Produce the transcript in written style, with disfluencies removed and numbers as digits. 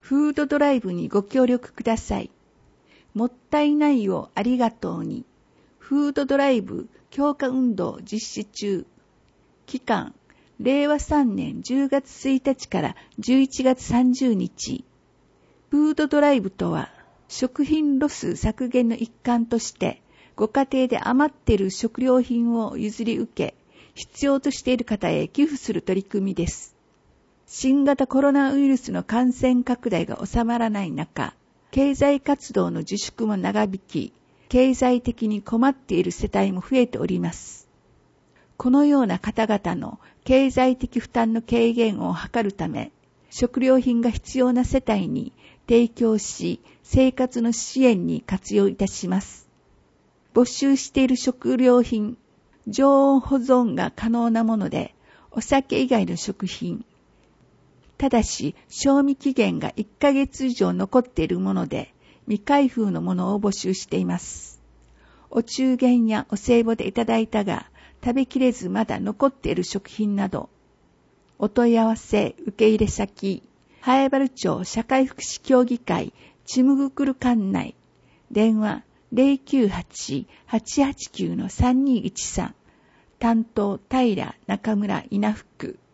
フードドライブにご協力ください。もったいないをありがとうに。フードドライブ強化運動実施中。期間、令和3年10月1日から11月30日。フードドライブとは、食品ロス削減の一環として、ご家庭で余っている食料品を譲り受け、必要としている方へ寄付する取り組みです。新型コロナウイルスの感染拡大が収まらない中、経済活動の自粛も長引き、経済的に困っている世帯も増えております。このような方々の経済的負担の軽減を図るため、食料品が必要な世帯に提供し、生活の支援に活用いたします。募集している食料品、常温保存が可能なもので、お酒以外の食品、ただし賞味期限が1ヶ月以上残っているもので、未開封のものを募集しています。お中元やお歳暮でいただいたが、食べきれずまだ残っている食品など、お問い合わせ受け入れ先、南風原町社会福祉協議会ちむぐくる館内、電話 098-889-3213、担当平中村稲福。